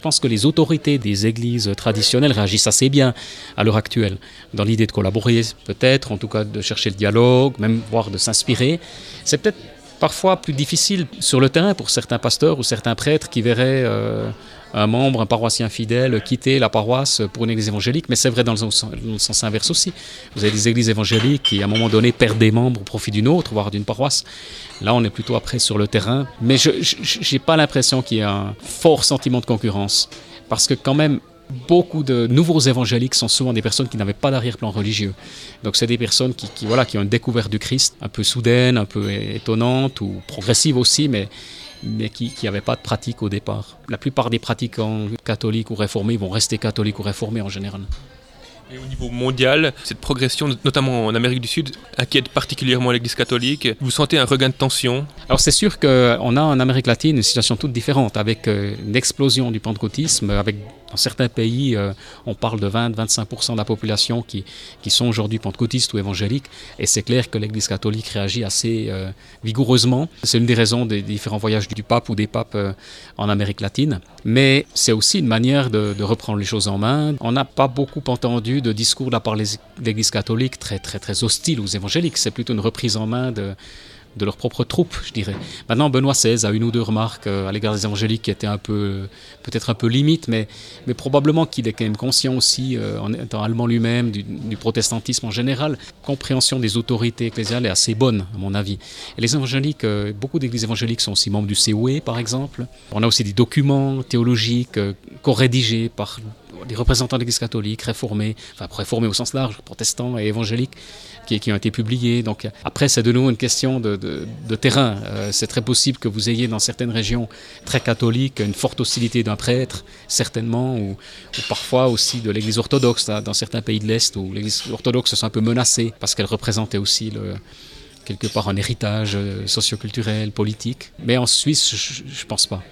Je pense que les autorités des églises traditionnelles réagissent assez bien à l'heure actuelle, dans l'idée de collaborer peut-être, en tout cas de chercher le dialogue, même voire de s'inspirer. C'est peut-être parfois plus difficile sur le terrain pour certains pasteurs ou certains prêtres qui verraient un membre, un paroissien fidèle quitter la paroisse pour une église évangélique, mais c'est vrai dans le sens inverse aussi. Vous avez des églises évangéliques qui à un moment donné perdent des membres au profit d'une autre, voire d'une paroisse. Là on est plutôt après sur le terrain, mais je n'ai pas l'impression qu'il y ait un fort sentiment de concurrence, parce que quand même beaucoup de nouveaux évangéliques sont souvent des personnes qui n'avaient pas d'arrière-plan religieux. Donc c'est des personnes qui ont une découverte du Christ un peu soudaine, un peu étonnante ou progressive aussi, mais qui n'avaient pas de pratique au départ. La plupart des pratiquants catholiques ou réformés vont rester catholiques ou réformés en général. Et au niveau mondial, cette progression, notamment en Amérique du Sud, inquiète particulièrement l'Église catholique. Vous sentez un regain de tension ? Alors c'est sûr qu'on a en Amérique latine une situation toute différente, avec une explosion du pentecôtisme, avec dans certains pays, on parle de 20-25% de la population qui sont aujourd'hui pentecôtistes ou évangéliques, et c'est clair que l'Église catholique réagit assez vigoureusement. C'est une des raisons des différents voyages du pape ou des papes en Amérique latine, mais c'est aussi une manière de reprendre les choses en main. On n'a pas beaucoup entendu de discours de la part de l'Église catholique très, très, très hostile aux évangéliques. C'est plutôt une reprise en main de leurs propres troupes, je dirais. Maintenant, Benoît XVI a une ou deux remarques à l'égard des évangéliques qui étaient peut-être un peu limites, mais probablement qu'il est quand même conscient aussi, en étant allemand lui-même, du protestantisme en général. La compréhension des autorités ecclésiales est assez bonne, à mon avis. Et les évangéliques, beaucoup d'églises évangéliques sont aussi membres du COE, par exemple. On a aussi des documents théologiques co-rédigés par des représentants de l'Église catholique, réformés au sens large, protestants et évangéliques, qui ont été publiés. Donc après, c'est de nouveau une question de terrain. C'est très possible que vous ayez dans certaines régions très catholiques une forte hostilité d'un prêtre, certainement, ou parfois aussi de l'Église orthodoxe, dans certains pays de l'Est, où l'Église orthodoxe se sent un peu menacée, parce qu'elle représentait aussi quelque part un héritage socioculturel, politique. Mais en Suisse, je ne pense pas.